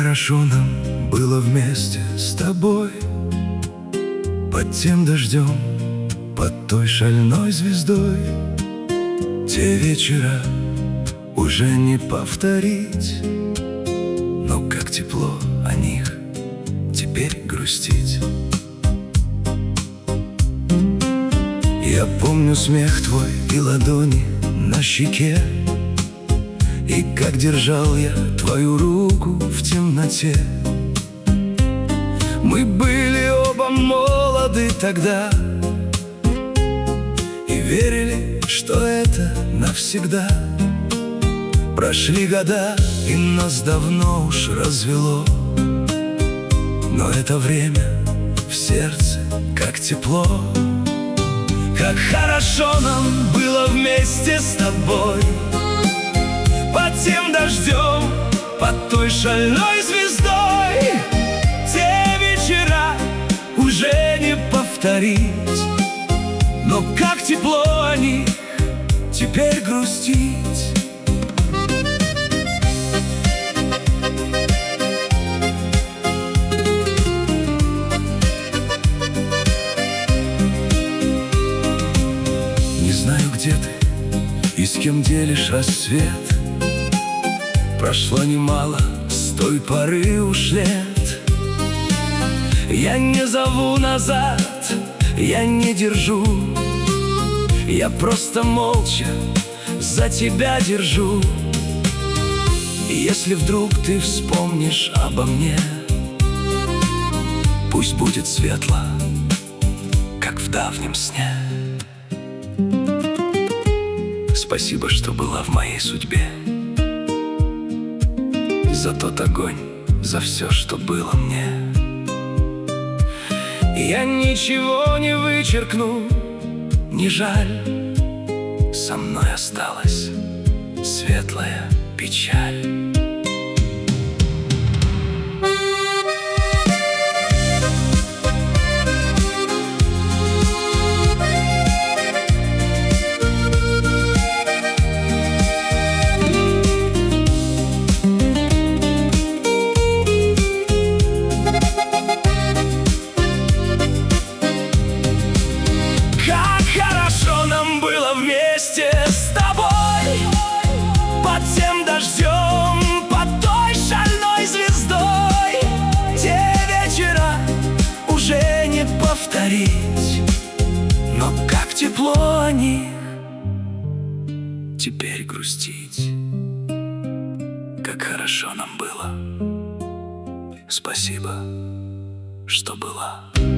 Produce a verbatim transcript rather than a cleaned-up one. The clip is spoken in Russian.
хорошо нам было вместе с тобой, под тем дождем, под той шальной звездой. Те вечера уже не повторить, но как тепло о них теперь грустить. Я помню смех твой и ладони на щеке, и как держал я твою руку в темноте. Мы были оба молоды тогда и верили, что это навсегда. Прошли года, и нас давно уж развело, но это время в сердце как тепло. Как хорошо нам было вместе с тобой, под тем дождем, под той шальной звездой. Те вечера уже не повторить, но как тепло о них теперь грустить. Не знаю, где ты и с кем делишь рассвет. Прошло немало с той поры уж лет. Я не зову назад, я не держу, я просто молча за тебя держу. И если вдруг ты вспомнишь обо мне, пусть будет светло, как в давнем сне. Спасибо, что была в моей судьбе, за тот огонь, за все, что было мне. Я ничего не вычеркну, не жаль. Со мной осталась светлая печаль. Вместе с тобой, под тем дождем, под той шальной звездой. Те вечера уже не повторить, но как тепло о них теперь грустить. Как хорошо нам было. Спасибо, что была.